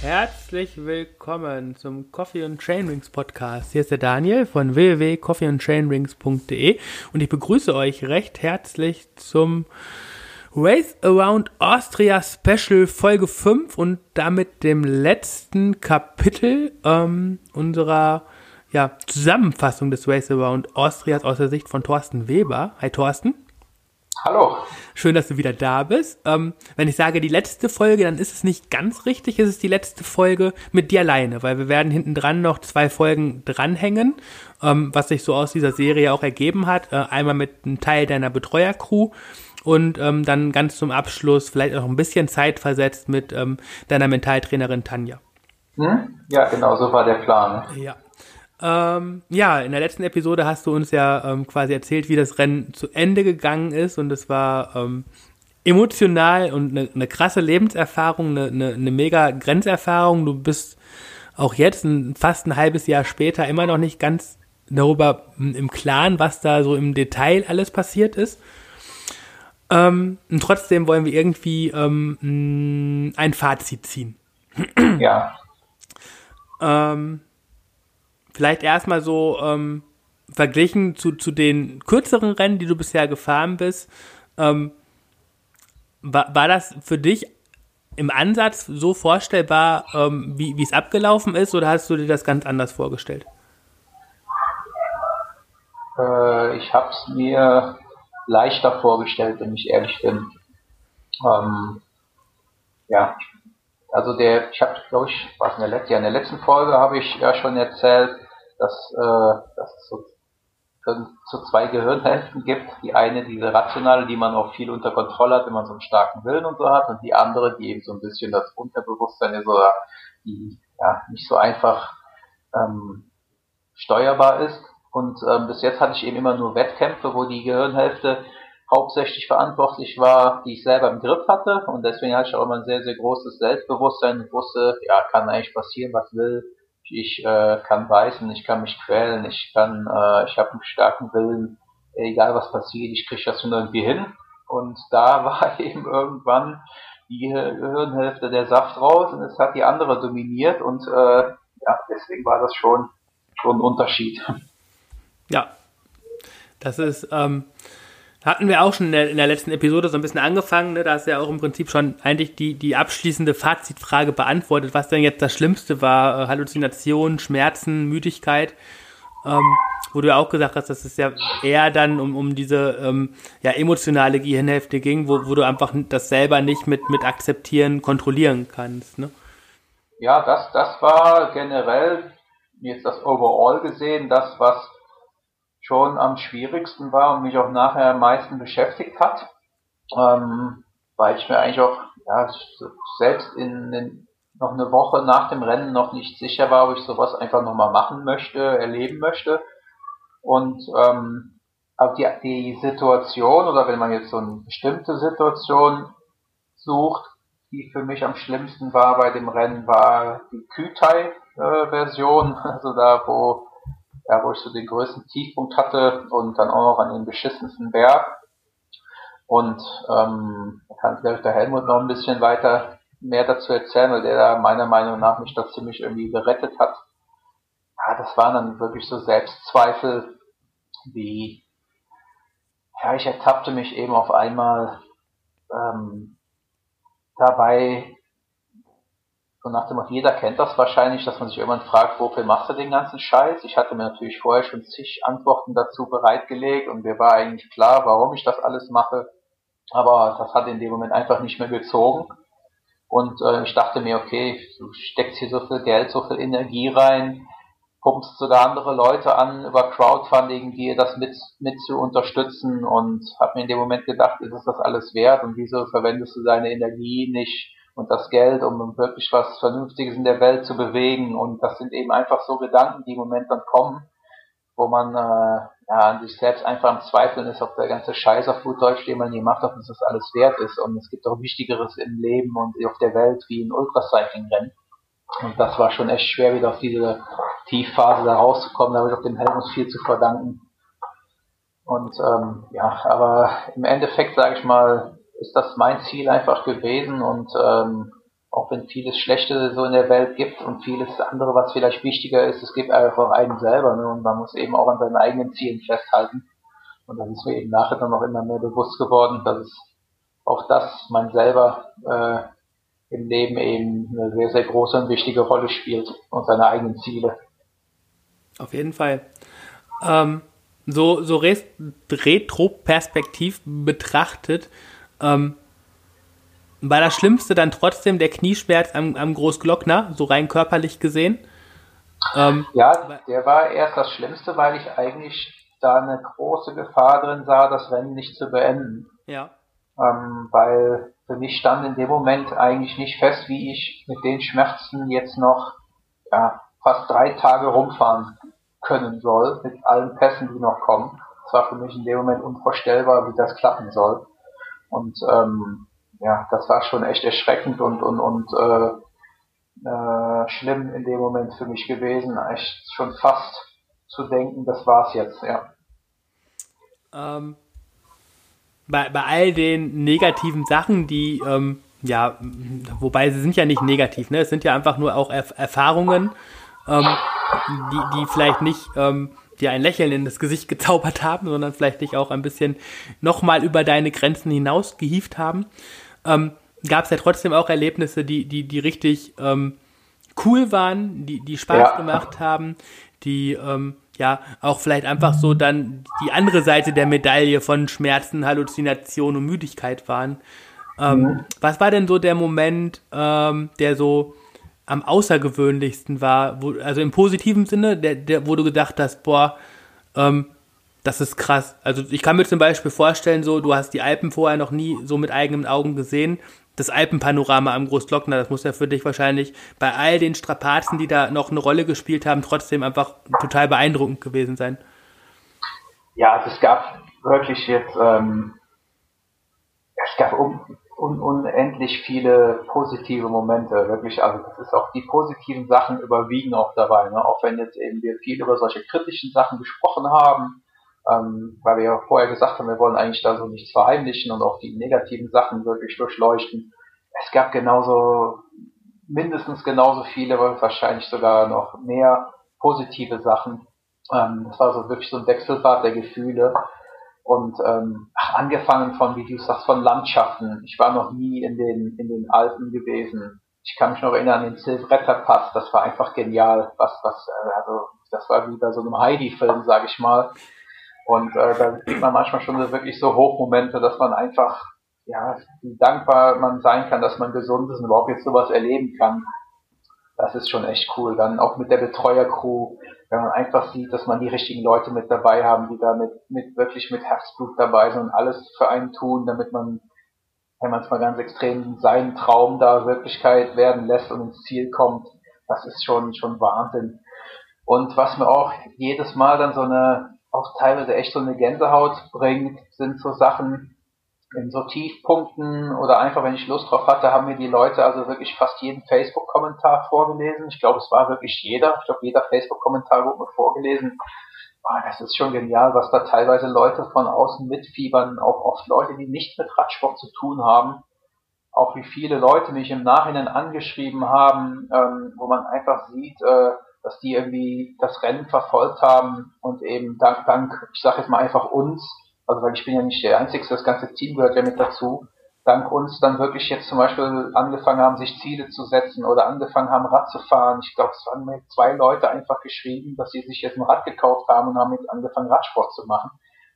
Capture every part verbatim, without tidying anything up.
Herzlich willkommen zum Coffee and Chainrings Podcast. Hier ist der Daniel von w w w punkt coffee and chainrings punkt d e und ich begrüße euch recht herzlich zum Race Around Austria Special Folge fünf und damit dem letzten Kapitel ähm, unserer ja, Zusammenfassung des Race Around Austrias aus der Sicht von Thorsten Weber. Hi Thorsten. Hallo. Schön, dass du wieder da bist. Ähm, wenn ich sage die letzte Folge, dann ist es nicht ganz richtig. Es ist die letzte Folge mit dir alleine, weil wir werden hinten dran noch zwei Folgen dranhängen, ähm, was sich so aus dieser Serie auch ergeben hat. Äh, einmal mit einem Teil deiner Betreuercrew und ähm, dann ganz zum Abschluss vielleicht auch ein bisschen Zeit versetzt mit ähm, deiner Mentaltrainerin Tanja. Hm? Ja, genau, so war der Plan. Ja. Ähm, ja, in der letzten Episode hast du uns ja ähm, quasi erzählt, wie das Rennen zu Ende gegangen ist und es war ähm, emotional und eine ne krasse Lebenserfahrung, eine ne, ne mega Grenzerfahrung. Du bist auch jetzt, ein, fast ein halbes Jahr später, immer noch nicht ganz darüber im Klaren, was da so im Detail alles passiert ist. Ähm, und trotzdem wollen wir irgendwie ähm, ein Fazit ziehen. Ja. Ähm, Vielleicht erstmal so ähm, verglichen zu, zu den kürzeren Rennen, die du bisher gefahren bist. Ähm, war, war das für dich im Ansatz so vorstellbar, ähm, wie wie es abgelaufen ist, oder hast du dir das ganz anders vorgestellt? Äh, ich habe es mir leichter vorgestellt, wenn ich ehrlich bin. Ähm, ja, also der, ich habe, glaube ich, was in der letzten, ja, in der letzten Folge habe ich ja schon erzählt, dass, äh, dass es so, so zwei Gehirnhälften gibt. Die eine, diese rationale, die man auch viel unter Kontrolle hat, wenn man so einen starken Willen und so hat, und die andere, die eben so ein bisschen das Unterbewusstsein ist oder die ja nicht so einfach ähm, steuerbar ist. Und ähm, bis jetzt hatte ich eben immer nur Wettkämpfe, wo die Gehirnhälfte hauptsächlich verantwortlich war, die ich selber im Griff hatte, und deswegen hatte ich auch immer ein sehr, sehr großes Selbstbewusstsein und wusste, ja, kann eigentlich passieren, was will. Ich äh, kann beißen, ich kann mich quälen, ich kann, äh, ich habe einen starken Willen, egal was passiert, ich kriege das schon irgendwie hin. Und da war eben irgendwann die Gehirnhälfte der Saft raus und es hat die andere dominiert, und äh, ja, deswegen war das schon, schon ein Unterschied. Ja, das ist, ähm, hatten wir auch schon in der, in der letzten Episode so ein bisschen angefangen, ne? Da hast du ja auch im Prinzip schon eigentlich die, die abschließende Fazitfrage beantwortet, was denn jetzt das Schlimmste war, äh, Halluzinationen, Schmerzen, Müdigkeit, ähm, wo du ja auch gesagt hast, dass es ja eher dann um, um diese ähm, ja, emotionale Gehirnhälfte ging, wo, wo du einfach das selber nicht mit, mit akzeptieren, kontrollieren kannst, ne? Ja, das, das war generell, jetzt das Overall gesehen, das, was schon am schwierigsten war und mich auch nachher am meisten beschäftigt hat, ähm, weil ich mir eigentlich auch ja, selbst in, in noch eine Woche nach dem Rennen noch nicht sicher war, ob ich sowas einfach nochmal machen möchte, erleben möchte. Und ähm, auch die, die Situation, oder wenn man jetzt so eine bestimmte Situation sucht, die für mich am schlimmsten war bei dem Rennen, war die Kütai-Version, äh, also da, wo ja, wo ich so den größten Tiefpunkt hatte und dann auch noch an den beschissensten Berg. Und ähm, da kann vielleicht der Helmut noch ein bisschen weiter mehr dazu erzählen, weil der da meiner Meinung nach mich da ziemlich irgendwie gerettet hat. Ja, das waren dann wirklich so Selbstzweifel, wie, ja, ich ertappte mich eben auf einmal ähm, dabei, so nach dem Motto, jeder kennt das wahrscheinlich, dass man sich irgendwann fragt, wofür machst du den ganzen Scheiß? Ich hatte mir natürlich vorher schon zig Antworten dazu bereitgelegt und mir war eigentlich klar, warum ich das alles mache, aber das hat in dem Moment einfach nicht mehr gezogen. Und äh, ich dachte mir, okay, du steckst hier so viel Geld, so viel Energie rein, pumpst sogar andere Leute an über Crowdfunding, die das mit, mit zu unterstützen, und habe mir in dem Moment gedacht, ist es das alles wert, und wieso verwendest du deine Energie nicht und das Geld, um wirklich was Vernünftiges in der Welt zu bewegen? Und das sind eben einfach so Gedanken, die im Moment dann kommen, wo man äh, ja, an sich selbst einfach am Zweifeln ist, ob der ganze Scheiß auf gut Deutsch, den man hier macht, ob das das alles wert ist. Und es gibt auch Wichtigeres im Leben und auf der Welt wie ein Ultracycling-Rennen. Und das war schon echt schwer, wieder auf diese Tiefphase da rauszukommen. Da habe ich auch dem Helmut viel zu verdanken. Und ähm, ja, aber im Endeffekt, sage ich mal, ist das mein Ziel einfach gewesen, und ähm, auch wenn vieles Schlechte so in der Welt gibt und vieles andere, was vielleicht wichtiger ist, es gibt einfach einen selber, ne? Und man muss eben auch an seinen eigenen Zielen festhalten. Und das ist mir eben nachher dann noch immer mehr bewusst geworden, dass es auch das, man selber äh, im Leben eben eine sehr, sehr große und wichtige Rolle spielt und seine eigenen Ziele. Auf jeden Fall. Ähm, so so res- retroperspektiv betrachtet, ähm, war das Schlimmste dann trotzdem der Knieschmerz am, am Großglockner, so rein körperlich gesehen? Ähm, ja, der war erst das Schlimmste, weil ich eigentlich da eine große Gefahr drin sah, das Rennen nicht zu beenden. Ja. Ähm, weil für mich stand in dem Moment eigentlich nicht fest, wie ich mit den Schmerzen jetzt noch ja, fast drei Tage rumfahren können soll, mit allen Pässen, die noch kommen. Es war für mich in dem Moment unvorstellbar, wie das klappen soll. Und ähm, ja, das war schon echt erschreckend und und und äh, äh, schlimm in dem Moment für mich gewesen. Echt schon fast zu denken, das war's jetzt, ja. Ähm, bei, bei all den negativen Sachen, die, ähm, ja, wobei sie sind ja nicht negativ, ne? Es sind ja einfach nur auch Erf- Erfahrungen, ähm, die, die vielleicht nicht ähm, dir ein Lächeln in das Gesicht gezaubert haben, sondern vielleicht dich auch ein bisschen nochmal über deine Grenzen hinaus gehievt haben. Ähm, gab es ja trotzdem auch Erlebnisse, die, die, die richtig ähm, cool waren, die, die Spaß ja. gemacht haben, die ähm, ja auch vielleicht einfach so dann die andere Seite der Medaille von Schmerzen, Halluzination und Müdigkeit waren. Ähm, mhm. Was war denn so der Moment, ähm, der so am außergewöhnlichsten war, wo, also im positiven Sinne, der, der, wo du gedacht hast, boah, ähm, das ist krass. Also ich kann mir zum Beispiel vorstellen, so du hast die Alpen vorher noch nie so mit eigenen Augen gesehen. Das Alpenpanorama am Großglockner, das muss ja für dich wahrscheinlich bei all den Strapazen, die da noch eine Rolle gespielt haben, trotzdem einfach total beeindruckend gewesen sein. Ja, also es gab wirklich jetzt, ähm, es gab un, un, unendlich viele positive Momente, wirklich. Also das ist auch, die positiven Sachen überwiegen auch dabei, ne? Auch wenn jetzt eben wir viel über solche kritischen Sachen gesprochen haben. Ähm, weil wir ja vorher gesagt haben, wir wollen eigentlich da so nichts verheimlichen und auch die negativen Sachen wirklich durchleuchten. Es gab genauso, mindestens genauso viele, wahrscheinlich sogar noch mehr positive Sachen. Ähm, das war so wirklich so ein Wechselbad der Gefühle. Und ähm, angefangen von, wie du sagst, von Landschaften. Ich war noch nie in den in den Alpen gewesen. Ich kann mich noch erinnern an den Silvretta Pass. Das war einfach genial. Was was also das war wie bei so einem Heidi-Film, sage ich mal. Und äh, da sieht man manchmal schon wirklich so Hochmomente, dass man einfach, ja, wie dankbar man sein kann, dass man gesund ist und überhaupt jetzt sowas erleben kann. Das ist schon echt cool. Dann auch mit der Betreuercrew, wenn man einfach sieht, dass man die richtigen Leute mit dabei haben, die da mit, mit wirklich mit Herzblut dabei sind und alles für einen tun, damit man, wenn man es mal ganz extrem, seinen Traum da Wirklichkeit werden lässt und ins Ziel kommt. Das ist schon schon Wahnsinn. Und was mir auch jedes Mal dann so eine auch teilweise echt so eine Gänsehaut bringt, sind so Sachen in so Tiefpunkten oder einfach, wenn ich Lust drauf hatte, haben mir die Leute also wirklich fast jeden Facebook-Kommentar vorgelesen. Ich glaube, es war wirklich jeder. Ich glaube, jeder Facebook-Kommentar wurde mir vorgelesen. Boah, das ist schon genial, was da teilweise Leute von außen mitfiebern, auch oft Leute, die nichts mit Radsport zu tun haben. Auch wie viele Leute mich im Nachhinein angeschrieben haben, ähm, wo man einfach sieht, äh, dass die irgendwie das Rennen verfolgt haben und eben dank, dank, ich sage jetzt mal einfach uns, also weil ich bin ja nicht der Einzige, das ganze Team gehört ja mit dazu, dank uns dann wirklich jetzt zum Beispiel angefangen haben, sich Ziele zu setzen oder angefangen haben, Rad zu fahren. Ich glaube, es haben mir zwei Leute einfach geschrieben, dass sie sich jetzt ein Rad gekauft haben und haben jetzt angefangen, Radsport zu machen.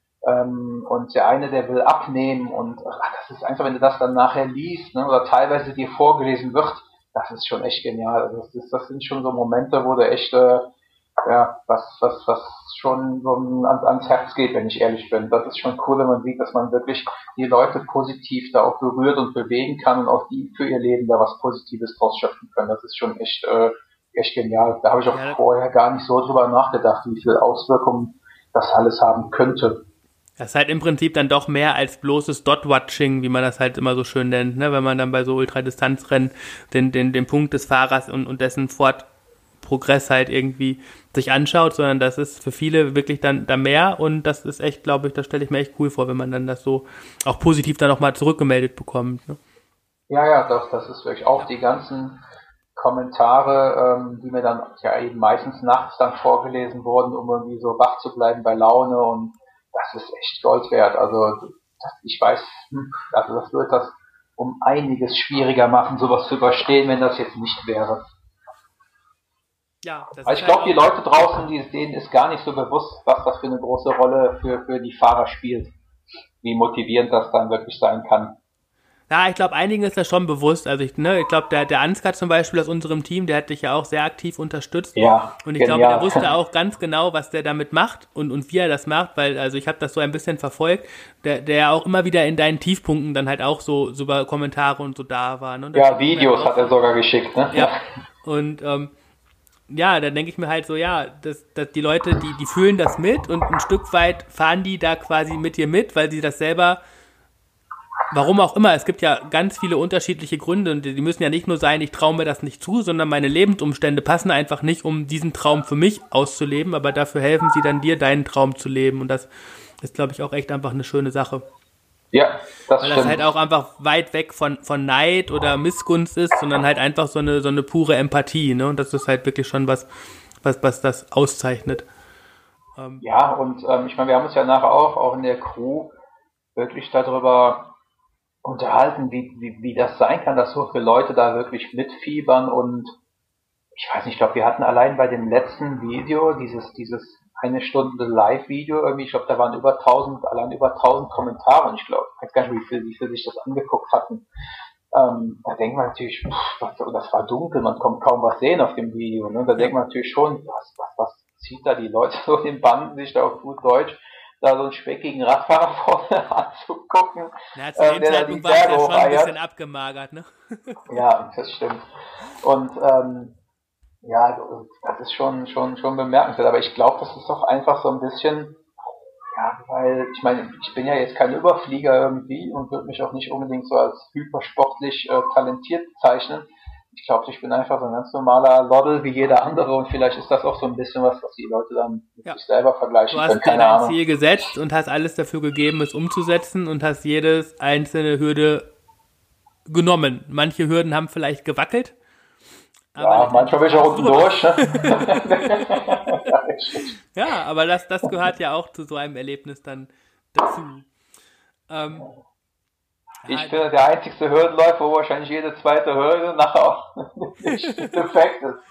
Ähm, und der eine, der will abnehmen und ach, das ist einfach, wenn du das dann nachher liest, ne, oder teilweise dir vorgelesen wird, das ist schon echt genial. Also das, ist, das sind schon so Momente, wo du echt, äh, ja, was, was, was schon so ans, ans Herz geht, wenn ich ehrlich bin. Das ist schon cool, wenn man sieht, dass man wirklich die Leute positiv da auch berührt und bewegen kann und auch die für ihr Leben da was Positives draus schöpfen können. Das ist schon echt, äh, echt genial. Da habe ich auch ja. vorher gar nicht so drüber nachgedacht, wie viele Auswirkungen das alles haben könnte. Das ist halt im Prinzip dann doch mehr als bloßes Dot-Watching, wie man das halt immer so schön nennt, ne? Wenn man dann bei so Ultradistanzrennen den, den, den Punkt des Fahrers und, und dessen Fortprogress halt irgendwie sich anschaut, sondern das ist für viele wirklich dann da mehr und das ist echt, glaube ich, das stelle ich mir echt cool vor, wenn man dann das so auch positiv dann nochmal zurückgemeldet bekommt. Ne? Ja, ja, das, das ist wirklich auch die ganzen Kommentare, ähm, die mir dann ja eben meistens nachts dann vorgelesen wurden, um irgendwie so wach zu bleiben bei Laune, und das ist echt Gold wert. Also das, ich weiß, hm, also das wird das um einiges schwieriger machen, sowas zu überstehen, wenn das jetzt nicht wäre. Ja, das Also ist ich halt glaube, die auch. Leute draußen, die, denen ist gar nicht so bewusst, was das für eine große Rolle für, für die Fahrer spielt, wie motivierend das dann wirklich sein kann. Ja, ich glaube, einigen ist das schon bewusst. Also ich, ne, ich glaube, der, der Ansgar zum Beispiel aus unserem Team, der hat dich ja auch sehr aktiv unterstützt. Ja, Und ich glaube, der genial. wusste auch ganz genau, was der damit macht und, und wie er das macht, weil, also ich habe das so ein bisschen verfolgt, der, der ja auch immer wieder in deinen Tiefpunkten dann halt auch so, so über Kommentare und so da war. Ne? Und Ja, Videos hat er sogar geschickt, ne? ja. Und ähm, ja, dann denke ich mir halt so, ja, dass, dass die Leute, die, die fühlen das mit und ein Stück weit fahren die da quasi mit dir mit, weil sie das selber, warum auch immer, es gibt ja ganz viele unterschiedliche Gründe und die müssen ja nicht nur sein, ich traue mir das nicht zu, sondern meine Lebensumstände passen einfach nicht, um diesen Traum für mich auszuleben, aber dafür helfen sie dann dir, deinen Traum zu leben, und das ist, glaube ich, auch echt einfach eine schöne Sache. Ja, das Weil stimmt. das halt auch einfach weit weg von, von Neid oder Missgunst ist, sondern halt einfach so eine, so eine pure Empathie, ne? Und das ist halt wirklich schon was, was, was das auszeichnet. Ähm, Ja, und ähm, ich meine, wir haben uns ja nachher auch, auch in der Crew wirklich darüber unterhalten, wie, wie, wie das sein kann, dass so viele Leute da wirklich mitfiebern, und ich weiß nicht, ich glaube, wir hatten allein bei dem letzten Video, dieses, dieses eine Stunde Live-Video, irgendwie, ich glaube, da waren über tausend, allein über tausend Kommentare, und ich glaube, ich weiß gar nicht, wie viel, wie viel sich das angeguckt hatten. Ähm, da denkt man natürlich, pff, was, das war dunkel, man konnte kaum was sehen auf dem Video, ne? Da denkt man natürlich schon, was, was, was zieht da die Leute so in den Banden, sich da auf gut Deutsch da so einen speckigen Radfahrer vorne anzugucken, na, zu ähm, dem der da die Zeitpunkt war es Berge ja schon ein hocheiert. bisschen abgemagert, ne? Ja, das stimmt. Und ähm, ja, das ist schon schon schon bemerkenswert. Aber ich glaube, das ist doch einfach so ein bisschen, ja, weil ich meine, ich bin ja jetzt kein Überflieger irgendwie und würde mich auch nicht unbedingt so als hypersportlich äh, talentiert bezeichnen. Ich glaube, ich bin einfach so ein ganz normaler Loddel wie jeder andere, und vielleicht ist das auch so ein bisschen was, was die Leute dann mit Ja. sich selber vergleichen Du können. hast dir Keine dein Ahnung. Ziel gesetzt und hast alles dafür gegeben, es umzusetzen, und hast jedes einzelne Hürde genommen. Manche Hürden haben vielleicht gewackelt. Aber Ja, manchmal bin ich auch unten durch. Ne? Ja, aber das, das gehört ja auch zu so einem Erlebnis dann dazu. Ähm, Ich bin der einzigste Hürdenläufer, wo wahrscheinlich jede zweite Hürde nachher auch nicht defekt ist.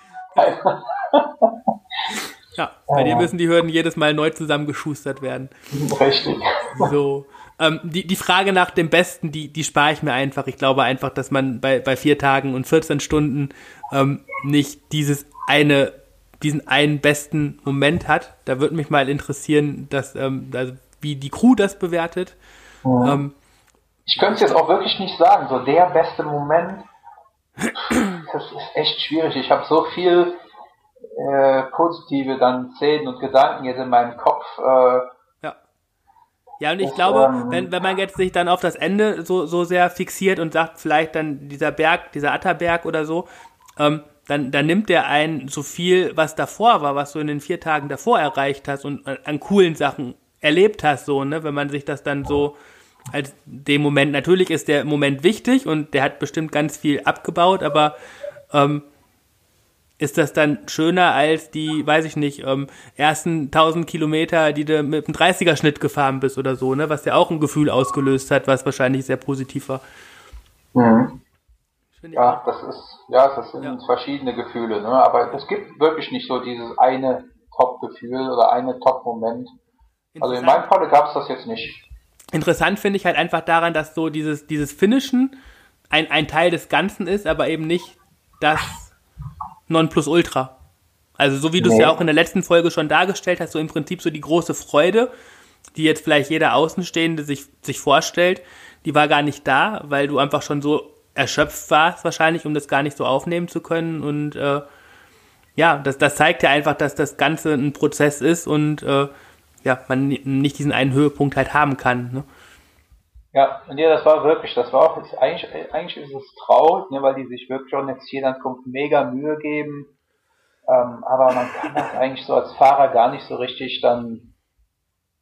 ja, bei dir müssen die Hürden jedes Mal neu zusammengeschustert werden. Richtig. So. Ähm, die, die Frage nach dem Besten, die, die spare ich mir einfach. Ich glaube einfach, dass man bei, bei vier Tagen und vierzehn Stunden ähm, nicht dieses eine, diesen einen besten Moment hat. Da würde mich mal interessieren, dass, ähm, also wie die Crew das bewertet. Mhm. Ähm, Ich könnte es jetzt auch wirklich nicht sagen, so der beste Moment, das ist echt schwierig. Ich habe so viel äh, positive dann Szenen und Gedanken jetzt in meinem Kopf. Äh, ja. Ja, und ich das, glaube, ähm, wenn, wenn man jetzt sich dann auf das Ende so, so sehr fixiert und sagt, vielleicht dann dieser Berg, dieser Atterberg oder so, ähm, dann, dann nimmt der einen so viel, was davor war, was du in den vier Tagen davor erreicht hast und an, an coolen Sachen erlebt hast, so, ne, wenn man sich das dann so als dem Moment, natürlich ist der Moment wichtig und der hat bestimmt ganz viel abgebaut, aber ähm, ist das dann schöner als die, weiß ich nicht, ähm, ersten tausend Kilometer, die du mit einem dreißiger-Schnitt gefahren bist oder so, ne, was ja auch ein Gefühl ausgelöst hat, was wahrscheinlich sehr positiv war. Mhm. Ja, auch. das ist, ja, das sind Ja. verschiedene Gefühle, ne? Aber es gibt wirklich nicht so dieses eine Top-Gefühl oder eine Top-Moment. Also in meinem Falle gab es das jetzt nicht. Interessant finde ich halt einfach daran, dass so dieses, dieses Finishen ein, ein Teil des Ganzen ist, aber eben nicht das Nonplusultra. Also so wie du es Nee. ja auch in der letzten Folge schon dargestellt hast, so im Prinzip so die große Freude, die jetzt vielleicht jeder Außenstehende sich, sich vorstellt, die war gar nicht da, weil du einfach schon so erschöpft warst wahrscheinlich, um das gar nicht so aufnehmen zu können, und äh, ja, das, das zeigt ja einfach, dass das Ganze ein Prozess ist und äh, ja, man nicht diesen einen Höhepunkt halt haben kann, ne? Ja, und ja, das war wirklich, das war auch jetzt eigentlich, eigentlich ist es traurig, ne, weil die sich wirklich schon jetzt hier dann kommt mega Mühe geben, ähm, aber man kann das eigentlich so als Fahrer gar nicht so richtig dann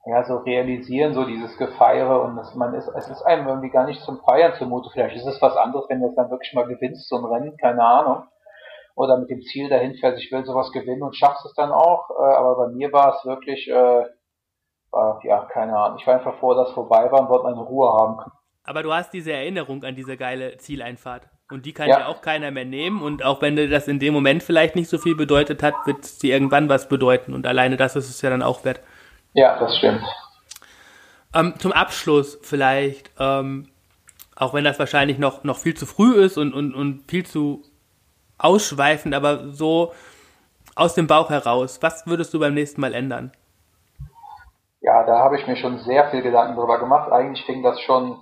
ja, so realisieren, so dieses Gefeiere und das, man ist, es ist einem irgendwie gar nicht zum Feiern zumute. Vielleicht ist es was anderes, wenn du es dann wirklich mal gewinnst, so ein Rennen, keine Ahnung. Oder mit dem Ziel dahin fährst, ich will sowas gewinnen und schaffst es dann auch. Äh, aber bei mir war es wirklich, äh, war, ja, keine Ahnung. Ich war einfach froh, dass es vorbei war und wollte meine Ruhe haben. Aber du hast diese Erinnerung an diese geile Zieleinfahrt. Und die kann Ja. dir auch keiner mehr nehmen. Und auch wenn dir das in dem Moment vielleicht nicht so viel bedeutet hat, wird es dir irgendwann was bedeuten. Und alleine das ist es ja dann auch wert. Ja, das stimmt. Ähm, zum Abschluss vielleicht, ähm, auch wenn das wahrscheinlich noch, noch viel zu früh ist und, und, und viel zu ausschweifend, aber so aus dem Bauch heraus, was würdest du beim nächsten Mal ändern? Ja, da habe ich mir schon sehr viel Gedanken drüber gemacht. Eigentlich fing das schon,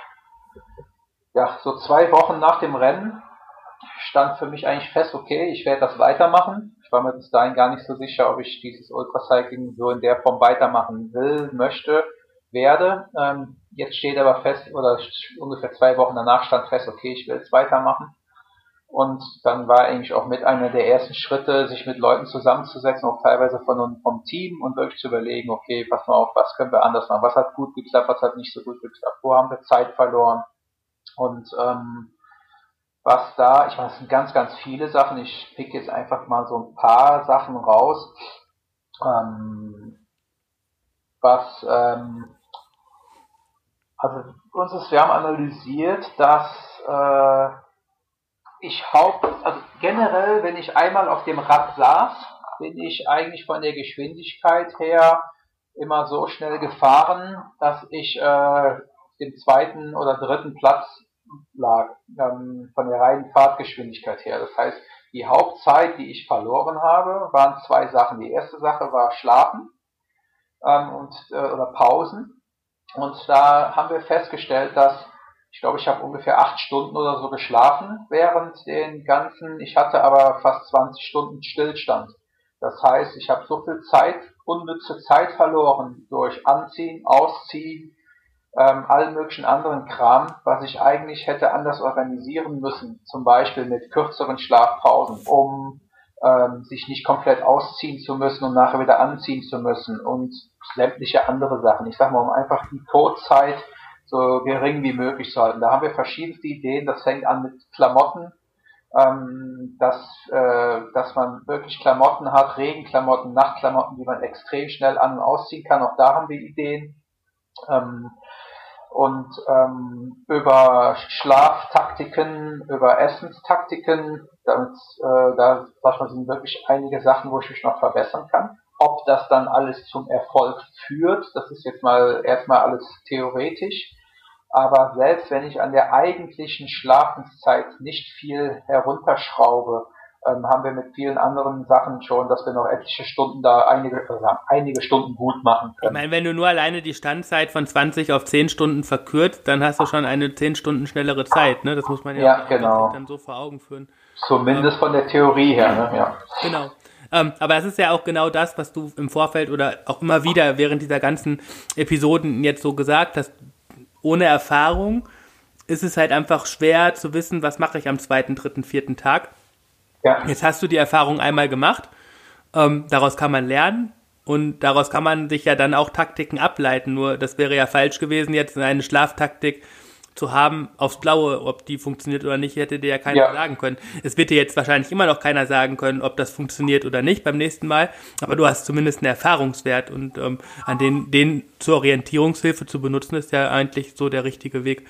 ja, so zwei Wochen nach dem Rennen stand für mich eigentlich fest, okay, ich werde das weitermachen. Ich war mir bis dahin gar nicht so sicher, ob ich dieses Ultracycling so in der Form weitermachen will, möchte, werde. Ähm, jetzt steht aber fest, oder ungefähr zwei Wochen danach stand fest, okay, ich will es weitermachen. Und dann war eigentlich auch mit einer der ersten Schritte, sich mit Leuten zusammenzusetzen, auch teilweise von vom Team und wirklich zu überlegen, okay, pass mal auf, was können wir anders machen, was hat gut geklappt, was hat nicht so gut geklappt, wo haben wir Zeit verloren. Und ähm, was da, ich meine, es sind ganz, ganz viele Sachen, ich pick jetzt einfach mal so ein paar Sachen raus, ähm, was, ähm, also uns ist, wir haben analysiert, dass äh, ich haupt, also generell, wenn ich einmal auf dem Rad saß, bin ich eigentlich von der Geschwindigkeit her immer so schnell gefahren, dass ich äh, den zweiten oder dritten Platz lag, ähm, von der reinen Fahrtgeschwindigkeit her. Das heißt, die Hauptzeit, die ich verloren habe, waren zwei Sachen. Die erste Sache war Schlafen ähm, und äh, oder Pausen. Und da haben wir festgestellt, dass ich glaube, ich habe ungefähr acht Stunden oder so geschlafen während den ganzen, ich hatte aber fast zwanzig Stunden Stillstand. Das heißt, ich habe so viel Zeit, unnütze Zeit verloren durch Anziehen, Ausziehen, ähm, allen möglichen anderen Kram, was ich eigentlich hätte anders organisieren müssen, zum Beispiel mit kürzeren Schlafpausen, um ähm, sich nicht komplett ausziehen zu müssen und nachher wieder anziehen zu müssen und sämtliche andere Sachen. Ich sag mal, um einfach die Todzeit so gering wie möglich zu halten. Da haben wir verschiedenste Ideen. Das fängt an mit Klamotten, ähm, dass, äh, dass man wirklich Klamotten hat, Regenklamotten, Nachtklamotten, die man extrem schnell an- und ausziehen kann. Auch da haben wir Ideen. Ähm, und ähm, über Schlaftaktiken, über Essenstaktiken, damit, äh, da sag ich mal, sind wirklich einige Sachen, wo ich mich noch verbessern kann. Ob das dann alles zum Erfolg führt, das ist jetzt mal erstmal alles theoretisch. Aber selbst wenn ich an der eigentlichen Schlafenszeit nicht viel herunterschraube, ähm, haben wir mit vielen anderen Sachen schon, dass wir noch etliche Stunden da einige, also einige Stunden gut machen können. Ich meine, wenn du nur alleine die Standzeit von zwanzig auf zehn Stunden verkürzt, dann hast du schon eine zehn Stunden schnellere Zeit, ne? Das muss man ja, ja auch genau. dann so vor Augen führen. Zumindest ähm, von der Theorie her, ne? Ja. Genau. Ähm, aber es ist ja auch genau das, was du im Vorfeld oder auch immer wieder während dieser ganzen Episoden jetzt so gesagt hast. Ohne Erfahrung ist es halt einfach schwer zu wissen, was mache ich am zweiten, dritten, vierten Tag. Ja. Jetzt hast du die Erfahrung einmal gemacht, ähm, daraus kann man lernen und daraus kann man sich ja dann auch Taktiken ableiten, nur das wäre ja falsch gewesen, jetzt eine Schlaftaktik zu haben aufs Blaue, ob die funktioniert oder nicht, hätte dir ja keiner ja. sagen können. Es wird dir jetzt wahrscheinlich immer noch keiner sagen können, ob das funktioniert oder nicht beim nächsten Mal, aber du hast zumindest einen Erfahrungswert und ähm, an den, den zur Orientierungshilfe zu benutzen, ist ja eigentlich so der richtige Weg.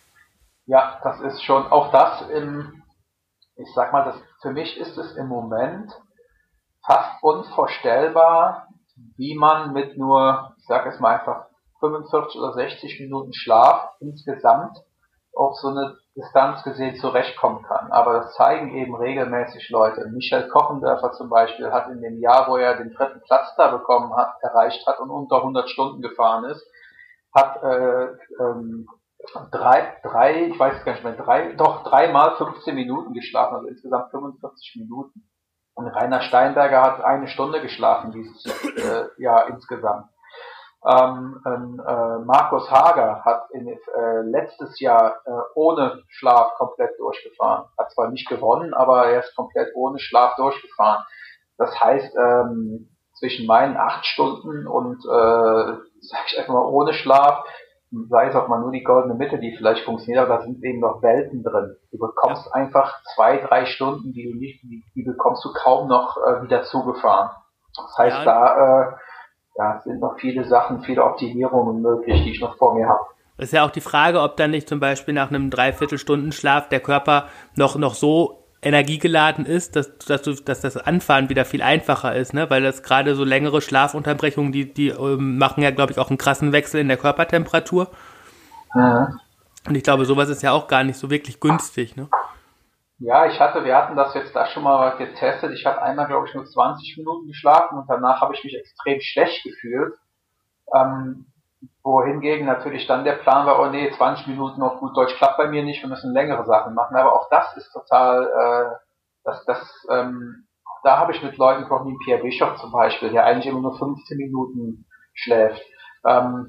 Ja, das ist schon auch das im, ich sag mal, das, für mich ist es im Moment fast unvorstellbar, wie man mit nur, ich sag es mal einfach, fünfundvierzig oder sechzig Minuten Schlaf insgesamt auf so eine Distanz gesehen zurechtkommen kann. Aber das zeigen eben regelmäßig Leute. Michael Kochendörfer zum Beispiel hat in dem Jahr, wo er den dritten Platz da bekommen hat, erreicht hat und unter hundert Stunden gefahren ist, hat äh, ähm, drei, drei, ich weiß gar nicht mehr, drei, doch dreimal fünfzehn Minuten geschlafen, also insgesamt fünfundvierzig Minuten. Und Rainer Steinberger hat eine Stunde geschlafen dieses äh, Jahr insgesamt. Ähm, äh, Markus Hager hat in, äh, letztes Jahr äh, ohne Schlaf komplett durchgefahren. Hat zwar nicht gewonnen, aber er ist komplett ohne Schlaf durchgefahren. Das heißt, ähm, zwischen meinen acht Stunden und, äh, sag ich einfach mal, ohne Schlaf, sei es auch mal nur die goldene Mitte, die vielleicht funktioniert, aber da sind eben noch Welten drin. Du bekommst ja. einfach zwei, drei Stunden, die du nicht, die, die bekommst du kaum noch äh, wieder zugefahren. Das heißt, ja. da äh, ja, sind noch viele Sachen, viele Optimierungen möglich, die ich noch vor mir habe. Das ist ja auch die Frage, ob dann nicht zum Beispiel nach einem Dreiviertelstunden-Schlaf der Körper noch, noch so energiegeladen ist, dass, dass, du, dass das Anfahren wieder viel einfacher ist, ne? Weil das gerade so längere Schlafunterbrechungen, die, die ähm, machen ja, glaube ich, auch einen krassen Wechsel in der Körpertemperatur. Mhm. Und ich glaube, sowas ist ja auch gar nicht so wirklich günstig, ne? Ja, ich hatte, wir hatten das jetzt da schon mal getestet. Ich habe einmal, glaube ich, nur zwanzig Minuten geschlafen und danach habe ich mich extrem schlecht gefühlt. Ähm, wohingegen natürlich dann der Plan war, oh nee, zwanzig Minuten auf gut Deutsch klappt bei mir nicht, wir müssen längere Sachen machen. Aber auch das ist total, äh, das, das, ähm, da habe ich mit Leuten gesprochen, wie Pierre Bischoff zum Beispiel, der eigentlich immer nur fünfzehn Minuten schläft. Ähm,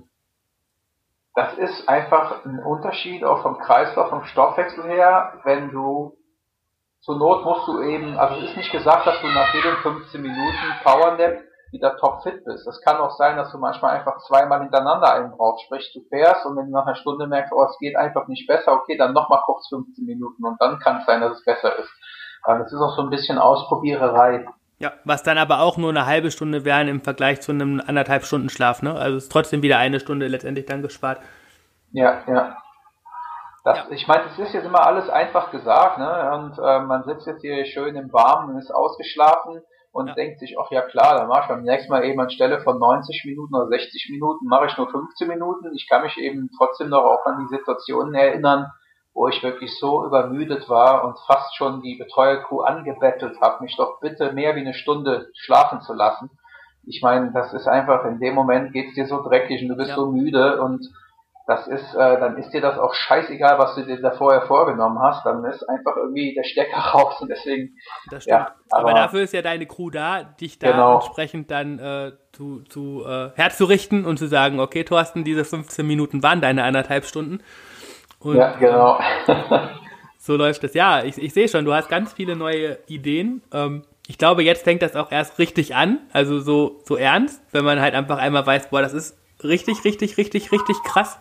das ist einfach ein Unterschied auch vom Kreislauf, vom Stoffwechsel her, wenn du zur Not musst du eben, also es ist nicht gesagt, dass du nach jedem fünfzehn Minuten Powernap wieder topfit bist. Es kann auch sein, dass du manchmal einfach zweimal hintereinander einen brauchst. Sprich, du fährst und wenn du nach einer Stunde merkst, oh, es geht einfach nicht besser, okay, dann nochmal kurz fünfzehn Minuten und dann kann es sein, dass es besser ist. Das ist auch so ein bisschen Ausprobiererei. Ja, was dann aber auch nur eine halbe Stunde wären im Vergleich zu einem anderthalb Stunden Schlaf, ne? Also es ist trotzdem wieder eine Stunde letztendlich dann gespart. Ja, ja. Das, ja. Ich meine, es ist jetzt immer alles einfach gesagt, ne? Und äh, man sitzt jetzt hier schön im Warmen und ist ausgeschlafen und ja. denkt sich, ach ja klar, dann mache ich beim nächsten Mal eben anstelle von neunzig Minuten oder sechzig Minuten, mache ich nur fünfzehn Minuten. Ich kann mich eben trotzdem noch auch an die Situationen erinnern, wo ich wirklich so übermüdet war und fast schon die Betreuercrew angebettelt habe, mich doch bitte mehr wie eine Stunde schlafen zu lassen. Ich meine, das ist einfach, in dem Moment geht's dir so dreckig und du bist ja. so müde und das ist, äh, dann ist dir das auch scheißegal, was du dir da vorher vorgenommen hast, dann ist einfach irgendwie der Stecker raus und deswegen, das stimmt. Ja, aber, aber dafür ist ja deine Crew da, dich da genau. entsprechend dann äh, zu, zu äh, herzurichten und zu sagen, okay, Thorsten, diese fünfzehn Minuten waren deine anderthalb Stunden. Und, ja, genau. so läuft es. Ja, ich, ich sehe schon, du hast ganz viele neue Ideen. Ähm, ich glaube, jetzt fängt das auch erst richtig an, also so, so ernst, wenn man halt einfach einmal weiß, boah, das ist richtig, richtig, richtig, richtig krass.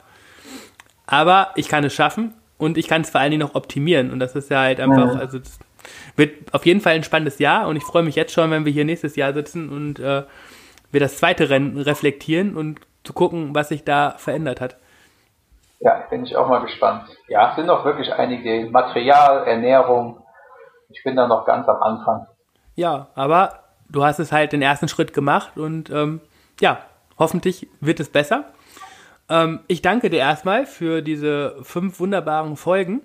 Aber ich kann es schaffen und ich kann es vor allen Dingen noch optimieren. Und das ist ja halt einfach, also das wird auf jeden Fall ein spannendes Jahr. Und ich freue mich jetzt schon, wenn wir hier nächstes Jahr sitzen und äh, wir das zweite Rennen reflektieren und zu gucken, was sich da verändert hat. Ja, bin ich auch mal gespannt. Ja, es sind noch wirklich einige Material, Ernährung. Ich bin da noch ganz am Anfang. Ja, aber du hast es halt den ersten Schritt gemacht und ähm, ja, hoffentlich wird es besser. Ähm, ich danke dir erstmal für diese fünf wunderbaren Folgen.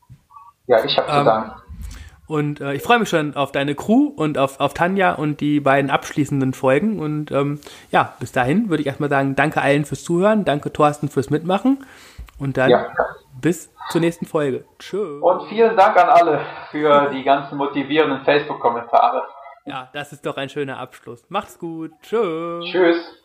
Ja, ich habe zu ähm, danken. Und äh, ich freue mich schon auf deine Crew und auf, auf Tanja und die beiden abschließenden Folgen. Und ähm, ja, bis dahin würde ich erstmal sagen, danke allen fürs Zuhören, danke Thorsten fürs Mitmachen und dann ja. bis zur nächsten Folge. Tschö. Und vielen Dank an alle für die ganzen motivierenden Facebook-Kommentare. Ja, das ist doch ein schöner Abschluss. Macht's gut. Tschö. Tschüss.